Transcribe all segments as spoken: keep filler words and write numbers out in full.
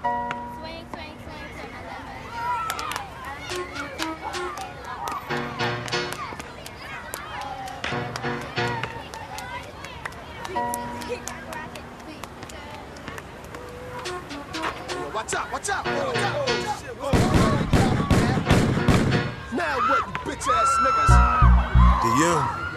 Swing, swing, swing to my Watch out, watch out, watch out. Now what, you bitch ass niggas? Do you?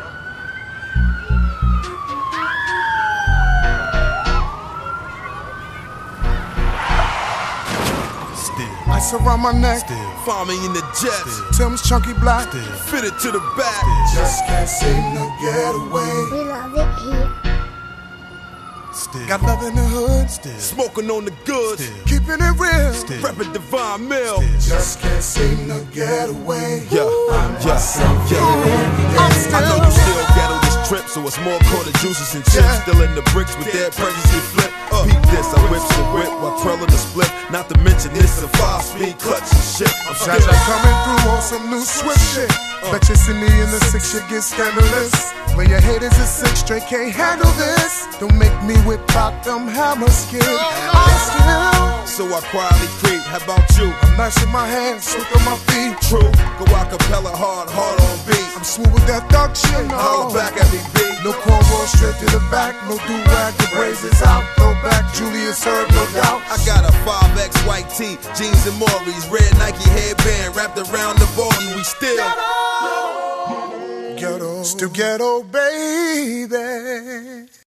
I surround my neck, Still. find me in the jets. Still. Tim's chunky black, Still. fitted to the back. Still. Just can't seem to get away. We love it here. Still. Got love in the hood, Still. smoking on the goods, Still. keeping it real. Still. Reppin' Divine Mill. Still. Just can't seem to get away. Yeah, I'm yeah, yeah. I know you still ghetto this trip, so it's more quarter juices and chips. Yeah. Still in the bricks with their pregnancy flip. Uh, Peep this, I whips the whip while twirling the split. Not to mention this a five speed clutch and shit. I'm still Jaja coming through on some new swift shit. Bet you see me in the six, you get scandalous. When your haters is six straight, can't handle this. Don't make me whip out them hammer skills. I still, so I quietly creep. How about you? I'm mashing my hands, slick on my feet. True, go acapella hard, hard on beat. I'm smooth with that thug shit, no. Holler back at me, B. No cornrow straight to the back, no do-rag, the braids is out. Throwback, Julius Herb, no doubt. I got a five X white tee, jeans and Maury's, red Nike headband wrapped around the body. We still Ghetto, still ghetto, baby.